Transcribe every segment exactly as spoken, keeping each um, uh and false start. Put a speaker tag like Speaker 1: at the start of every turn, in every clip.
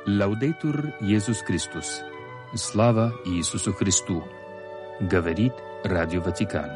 Speaker 1: Лаудейтур Иисус Христос. Слава Иисусу Христу. Говорит Радио Ватикан.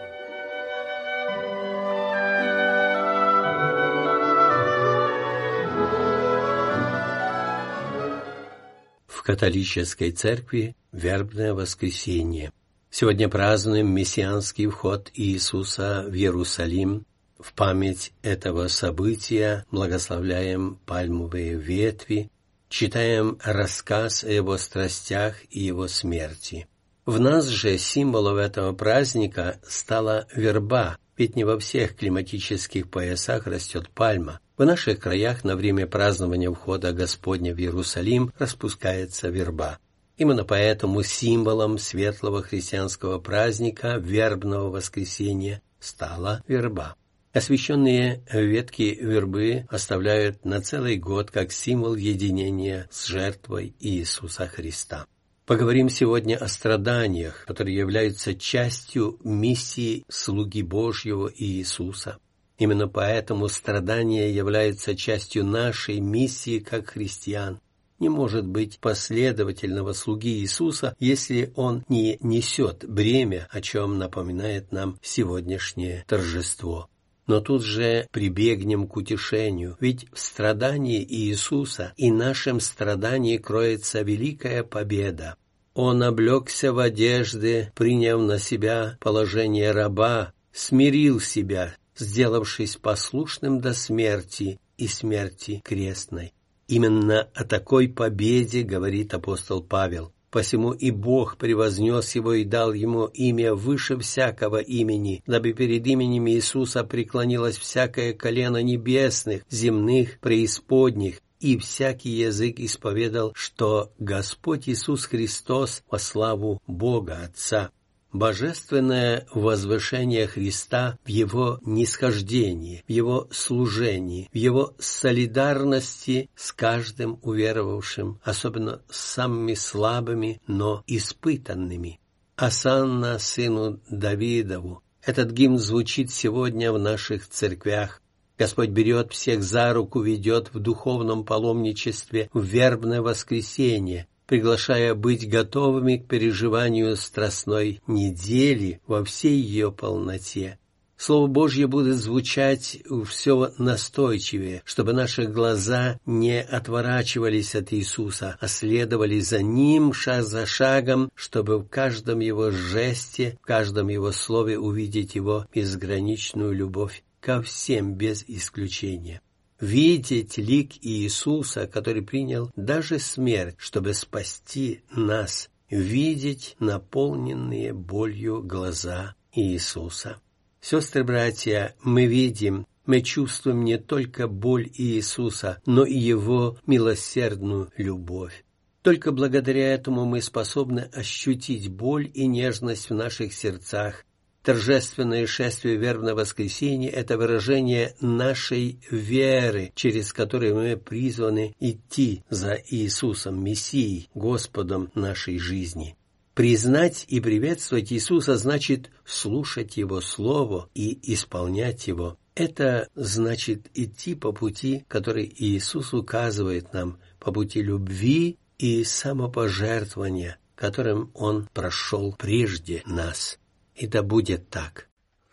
Speaker 2: В католической церкви Вербное воскресенье. Сегодня празднуем мессианский вход Иисуса в Иерусалим. В память этого события благословляем пальмовые ветви, читаем рассказ о его страстях и его смерти. В нас же символом этого праздника стала верба, ведь не во всех климатических поясах растет пальма. В наших краях на время празднования входа Господня в Иерусалим распускается верба. Именно поэтому символом светлого христианского праздника Вербного воскресенья стала верба. Освященные ветки вербы оставляют на целый год как символ единения с жертвой Иисуса Христа. Поговорим сегодня о страданиях, которые являются частью миссии слуги Божьего Иисуса. Именно поэтому страдания являются частью нашей миссии как христиан. Не может быть последовательного слуги Иисуса, если он не несет бремя, о чем напоминает нам сегодняшнее торжество. Но тут же прибегнем к утешению, ведь в страдании Иисуса и нашем страдании кроется великая победа. Он облегся в одежды, приняв на себя положение раба, смирил себя, сделавшись послушным до смерти и смерти крестной. Именно о такой победе говорит апостол Павел. Посему и Бог превознес его и дал ему имя выше всякого имени, дабы перед именем Иисуса преклонилось всякое колено небесных, земных, преисподних, и всякий язык исповедал, что Господь Иисус Христос во славу Бога Отца. Божественное возвышение Христа в Его нисхождении, в Его служении, в Его солидарности с каждым уверовавшим, особенно с самыми слабыми, но испытанными. «Осанна сыну Давидову». Этот гимн звучит сегодня в наших церквях. Господь берет всех за руку, ведет в духовном паломничестве в Вербное воскресенье, приглашая быть готовыми к переживанию страстной недели во всей ее полноте. Слово Божье будет звучать все настойчивее, чтобы наши глаза не отворачивались от Иисуса, а следовали за Ним шаг за шагом, чтобы в каждом Его жесте, в каждом Его слове увидеть Его безграничную любовь ко всем без исключения. Видеть лик Иисуса, который принял даже смерть, чтобы спасти нас, видеть наполненные болью глаза Иисуса. Сестры-братья, мы видим, мы чувствуем не только боль Иисуса, но и Его милосердную любовь. Только благодаря этому мы способны ощутить боль и нежность в наших сердцах. Торжественное шествие Вербного воскресенья – это выражение нашей веры, через которую мы призваны идти за Иисусом, Мессией, Господом нашей жизни. Признать и приветствовать Иисуса значит слушать Его Слово и исполнять Его. Это значит идти по пути, который Иисус указывает нам, по пути любви и самопожертвования, которым Он прошел прежде нас. И да будет так.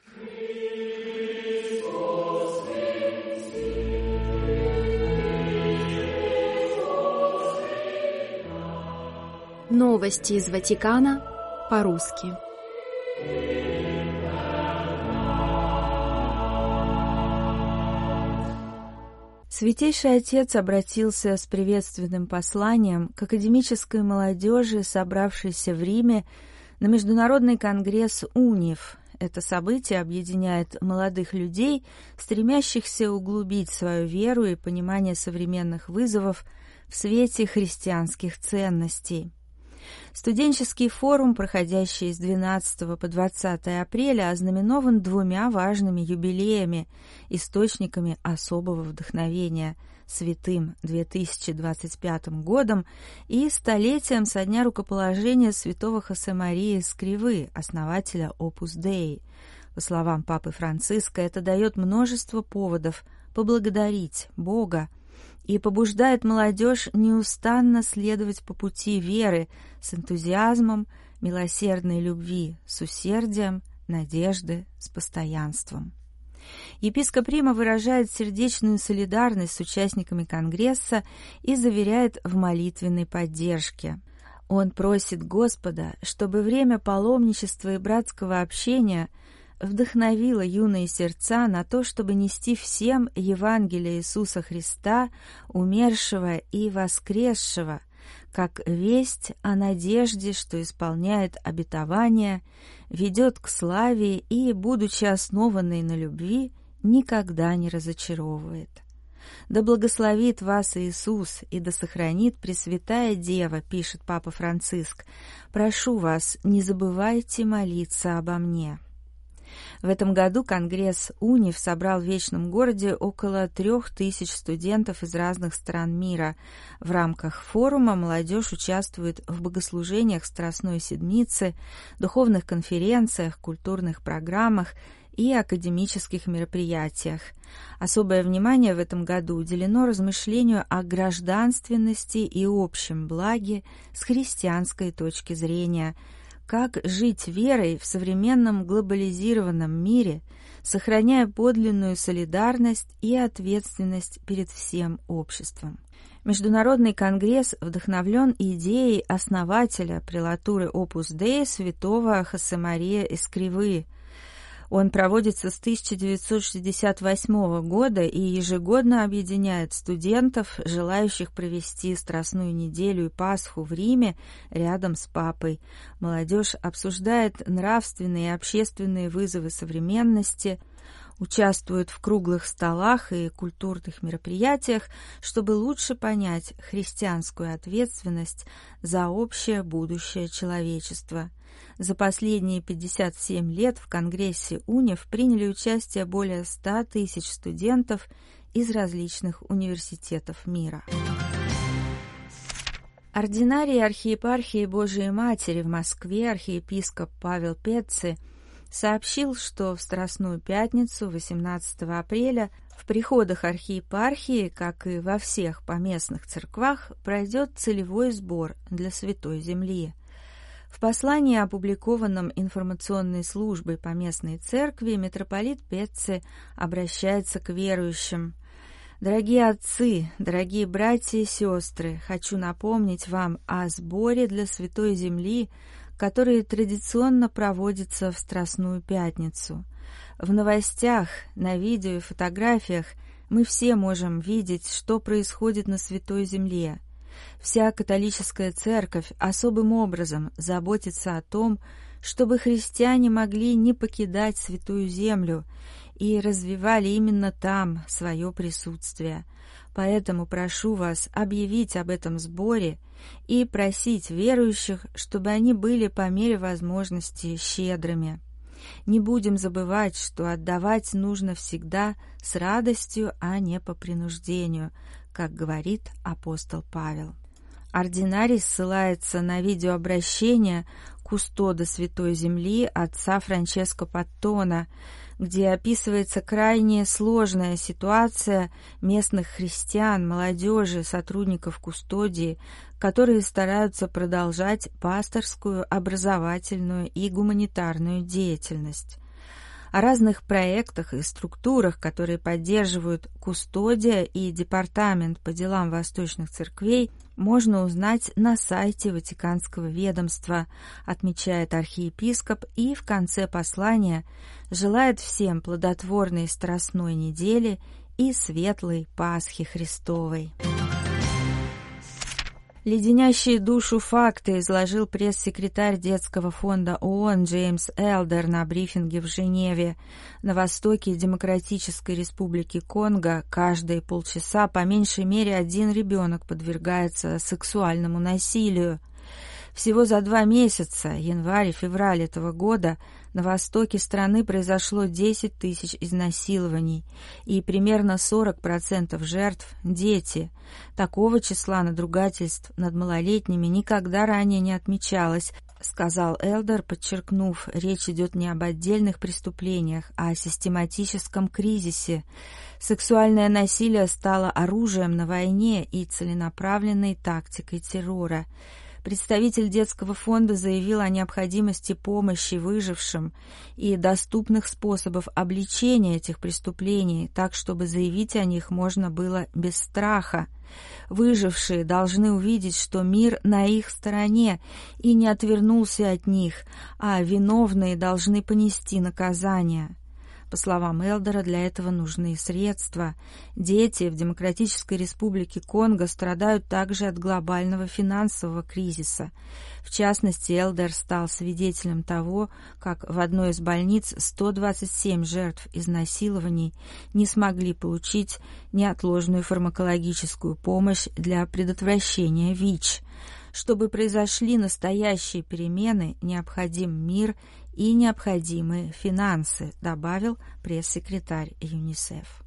Speaker 3: Новости из Ватикана по-русски. Святейший Отец обратился с приветственным посланием к академической молодежи, собравшейся в Риме на Международный конгресс УНИФ. Это событие объединяет молодых людей, стремящихся углубить свою веру и понимание современных вызовов в свете христианских ценностей. Студенческий форум, проходящий с двенадцатого по двадцатое апреля, ознаменован двумя важными юбилеями, источниками особого вдохновения – Святым две тысячи двадцать пятым годом и столетием со дня рукоположения святого Хосе-Марии Эскривы, основателя Opus Dei. По словам Папы Франциска, это дает множество поводов поблагодарить Бога и побуждает молодежь неустанно следовать по пути веры с энтузиазмом, милосердной любви с усердием, надежды с постоянством. Епископ Рима выражает сердечную солидарность с участниками Конгресса и заверяет в молитвенной поддержке. Он просит Господа, чтобы время паломничества и братского общения вдохновило юные сердца на то, чтобы нести всем Евангелие Иисуса Христа, умершего и воскресшего, как весть о надежде, что исполняет обетование, ведет к славе и, будучи основанной на любви, никогда не разочаровывает. «Да благословит вас Иисус, и да сохранит Пресвятая Дева», пишет Папа Франциск. «Прошу вас, не забывайте молиться обо мне». В этом году Конгресс УНИФ собрал в Вечном городе около трех тысяч студентов из разных стран мира. В рамках форума молодежь участвует в богослужениях Страстной Седмицы, духовных конференциях, культурных программах и академических мероприятиях. Особое внимание в этом году уделено размышлению о гражданственности и общем благе с христианской точки зрения. Как жить верой в современном глобализированном мире, сохраняя подлинную солидарность и ответственность перед всем обществом. Международный конгресс вдохновлен идеей основателя прелатуры Opus Dei святого Хосемария Эскривы. Он проводится с тысяча девятьсот шестьдесят восьмого года и ежегодно объединяет студентов, желающих провести Страстную неделю и Пасху в Риме рядом с Папой. Молодежь обсуждает нравственные и общественные вызовы современности, участвует в круглых столах и культурных мероприятиях, чтобы лучше понять христианскую ответственность за общее будущее человечества. За последние пятьдесят семь лет в Конгрессе УНИФ приняли участие более ста тысяч студентов из различных университетов мира. Ординарий архиепархии Божией Матери в Москве архиепископ Павел Пецци сообщил, что в Страстную Пятницу, восемнадцатого апреля, в приходах архиепархии, как и во всех поместных церквах, пройдет целевой сбор для Святой Земли. В послании, опубликованном информационной службой поместной церкви, митрополит Пецци обращается к верующим. «Дорогие отцы, дорогие братья и сестры, хочу напомнить вам о сборе для Святой Земли, который традиционно проводится в Страстную Пятницу. В новостях, на видео и фотографиях мы все можем видеть, что происходит на Святой Земле. Вся католическая церковь особым образом заботится о том, чтобы христиане могли не покидать Святую Землю и развивали именно там свое присутствие. Поэтому прошу вас объявить об этом сборе и просить верующих, чтобы они были по мере возможности щедрыми. Не будем забывать, что отдавать нужно всегда с радостью, а не по принуждению, как говорит апостол Павел. Ординарий ссылается на видеообращение кустода Святой Земли отца Франческо Паттона, где описывается крайне сложная ситуация местных христиан, молодежи, сотрудников кустодии, которые стараются продолжать пасторскую, образовательную и гуманитарную деятельность. О разных проектах и структурах, которые поддерживают кустодия и департамент по делам восточных церквей, можно узнать на сайте Ватиканского ведомства, отмечает архиепископ, и в конце послания желает всем плодотворной Страстной недели и светлой Пасхи Христовой. Леденящие душу факты изложил пресс-секретарь Детского фонда ООН Джеймс Элдер на брифинге в Женеве. На востоке Демократической Республики Конго каждые полчаса по меньшей мере один ребенок подвергается сексуальному насилию. Всего за два месяца, январь и февраль этого года, на востоке страны произошло десять тысяч изнасилований, и примерно сорок процентов жертв – дети. Такого числа надругательств над малолетними никогда ранее не отмечалось, сказал Элдер, подчеркнув, речь идет не об отдельных преступлениях, а о систематическом кризисе. Сексуальное насилие стало оружием на войне и целенаправленной тактикой террора. Представитель детского фонда заявил о необходимости помощи выжившим и доступных способов обличения этих преступлений, так, чтобы заявить о них можно было без страха. Выжившие должны увидеть, что мир на их стороне и не отвернулся от них, а виновные должны понести наказание. По словам Элдера, для этого нужны средства. Дети в Демократической Республике Конго страдают также от глобального финансового кризиса. В частности, Элдер стал свидетелем того, как в одной из больниц сто двадцать семь жертв изнасилований не смогли получить неотложную фармакологическую помощь для предотвращения ВИЧ. Чтобы произошли настоящие перемены, необходим мир и необходимые финансы, добавил пресс-секретарь ЮНИСЕФ.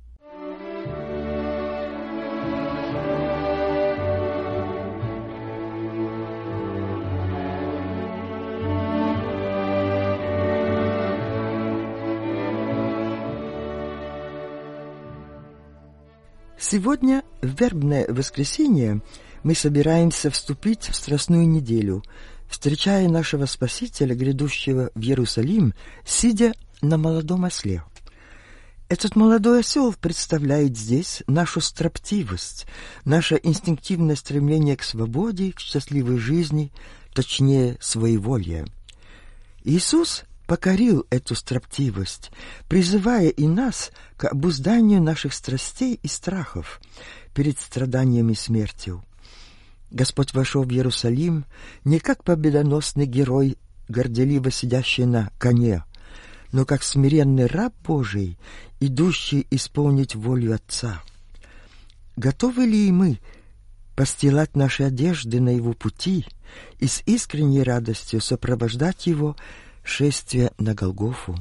Speaker 4: Сегодня, в вербное воскресенье, мы собираемся вступить в Страстную неделю, встречая нашего Спасителя, грядущего в Иерусалим, сидя на молодом осле. Этот молодой осел представляет здесь нашу строптивость, наше инстинктивное стремление к свободе, к счастливой жизни, точнее, своеволие. Иисус покорил эту строптивость, призывая и нас к обузданию наших страстей и страхов перед страданием и смертью. Господь вошел в Иерусалим не как победоносный герой, горделиво сидящий на коне, но как смиренный раб Божий, идущий исполнить волю Отца. Готовы ли и мы постилать наши одежды на Его пути и с искренней радостью сопровождать Его шествие на Голгофу?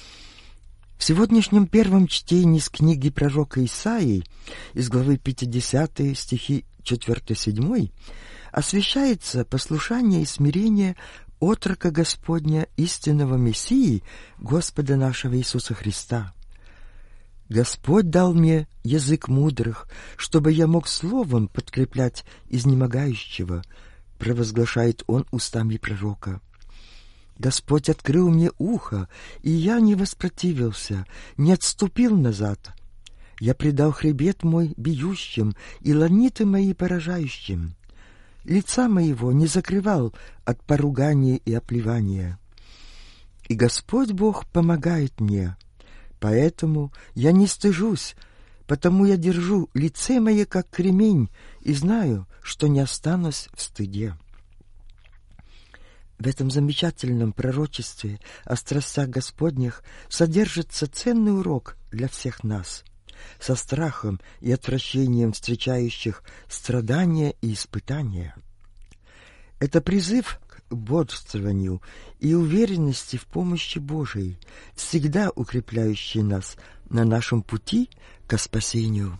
Speaker 4: В сегодняшнем первом чтении из книги пророка Исаии, из главы пятидесятой, стихи четыре-седьмой, освящается послушание и смирение отрока Господня, истинного Мессии, Господа нашего Иисуса Христа. «Господь дал мне язык мудрых, чтобы я мог словом подкреплять изнемогающего», провозглашает он устами пророка. «Господь открыл мне ухо, и я не воспротивился, не отступил назад. Я предал хребет мой бьющим и ланиты мои поражающим. Лица моего не закрывал от поругания и оплевания. И Господь Бог помогает мне, поэтому я не стыжусь, потому я держу лице мое как кремень и знаю, что не останусь в стыде». В этом замечательном пророчестве о страстях Господних содержится ценный урок для всех нас, со страхом и отвращением встречающих страдания и испытания. Это призыв к бодрствованию и уверенности в помощи Божией, всегда укрепляющий нас на нашем пути ко спасению.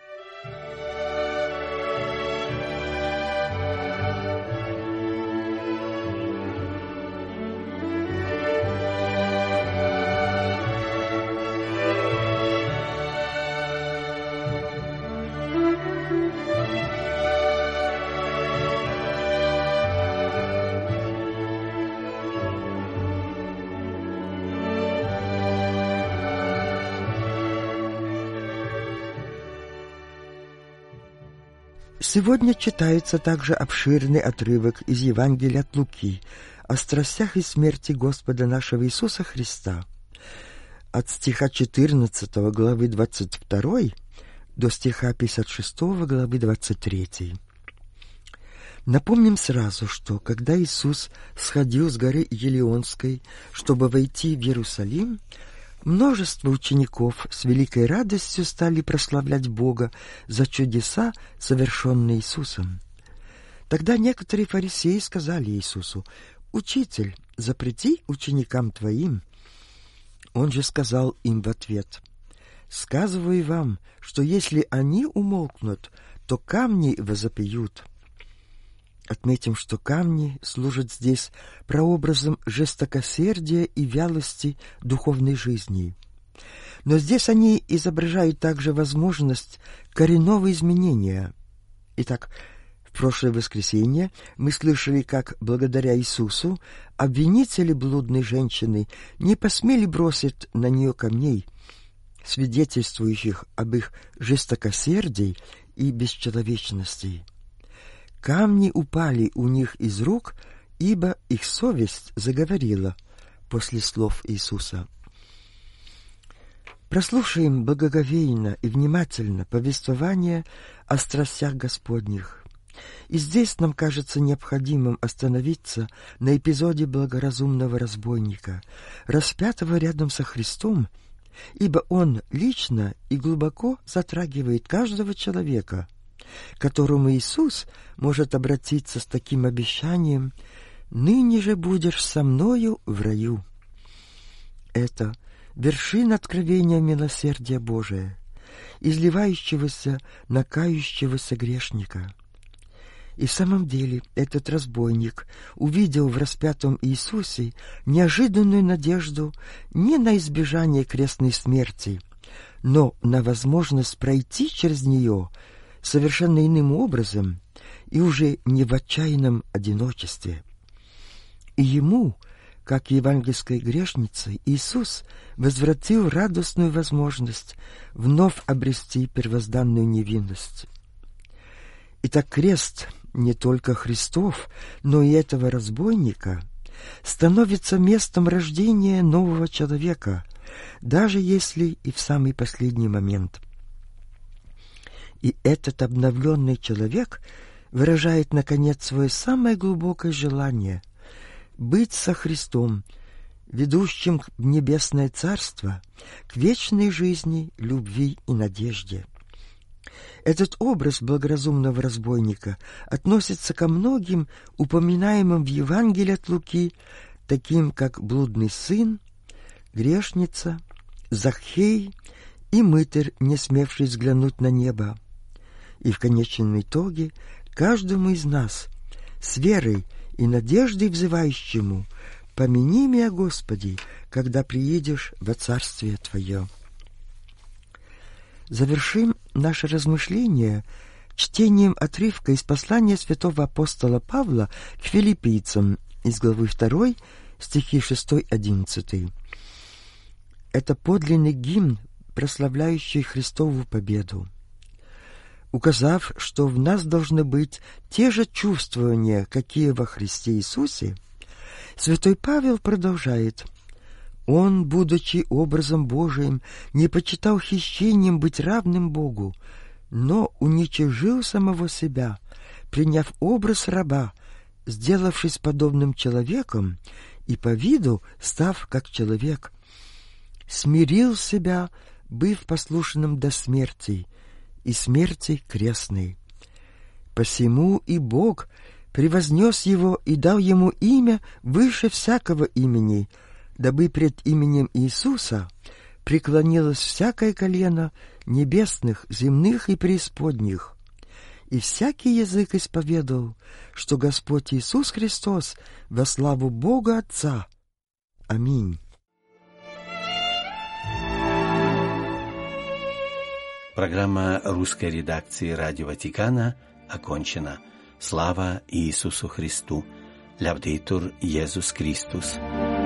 Speaker 4: Сегодня читается также обширный отрывок из Евангелия от Луки о страстях и смерти Господа нашего Иисуса Христа, от стиха четырнадцатого главы двадцать второй до стиха пятьдесят шестого главы двадцать третьей. Напомним сразу, что когда Иисус сходил с горы Елеонской, чтобы войти в Иерусалим, множество учеников с великой радостью стали прославлять Бога за чудеса, совершенные Иисусом. Тогда некоторые фарисеи сказали Иисусу: «Учитель, запрети ученикам твоим». Он же сказал им в ответ: «Сказываю вам, что если они умолкнут, то камни возопьют». Отметим, что камни служат здесь прообразом жестокосердия и вялости духовной жизни. Но здесь они изображают также возможность коренного изменения. Итак, в прошлое воскресенье мы слышали, как благодаря Иисусу обвинители блудной женщины не посмели бросить на нее камней, свидетельствующих об их жестокосердии и бесчеловечности. Камни упали у них из рук, ибо их совесть заговорила после слов Иисуса. Прослушаем благоговейно и внимательно повествование о страстях Господних. И здесь нам кажется необходимым остановиться на эпизоде благоразумного разбойника, распятого рядом со Христом, ибо он лично и глубоко затрагивает каждого человека, к которому Иисус может обратиться с таким обещанием: «Ныне же будешь со мною в раю». Это вершина откровения милосердия Божия, изливающегося на кающегося грешника. И в самом деле этот разбойник увидел в распятом Иисусе неожиданную надежду не на избежание крестной смерти, но на возможность пройти через нее совершенно иным образом и уже не в отчаянном одиночестве. И ему, как евангельской грешнице, Иисус возвратил радостную возможность вновь обрести первозданную невинность. Итак, крест не только Христов, но и этого разбойника становится местом рождения нового человека, даже если и в самый последний момент. И этот обновленный человек выражает, наконец, свое самое глубокое желание — быть со Христом, ведущим в небесное царство, к вечной жизни, любви и надежде. Этот образ благоразумного разбойника относится ко многим упоминаемым в Евангелии от Луки, таким как блудный сын, грешница, Захей и мытарь, не смевший взглянуть на небо. И в конечном итоге каждому из нас с верой и надеждой взывающему: «Помяни меня, Господи, когда приедешь во Царствие Твое». Завершим наше размышление чтением отрывка из послания святого апостола Павла к филиппийцам из главы второй, стихи шесть-одиннадцать. Это подлинный гимн, прославляющий Христову победу. Указав, что в нас должны быть те же чувствования, какие во Христе Иисусе, святой Павел продолжает: «Он, будучи образом Божиим, не почитал хищением быть равным Богу, но уничижил самого себя, приняв образ раба, сделавшись подобным человеком и по виду став как человек, смирил себя, быв послушным до смерти, и смерти крестной. Посему и Бог превознес его и дал ему имя выше всякого имени, дабы пред именем Иисуса преклонилось всякое колено небесных, земных и преисподних, и всякий язык исповедал, что Господь Иисус Христос во славу Бога Отца. Аминь».
Speaker 2: Программа русской редакции Радио Ватикана окончена. Слава Иисусу Христу! Лявдетур Иисус Христос!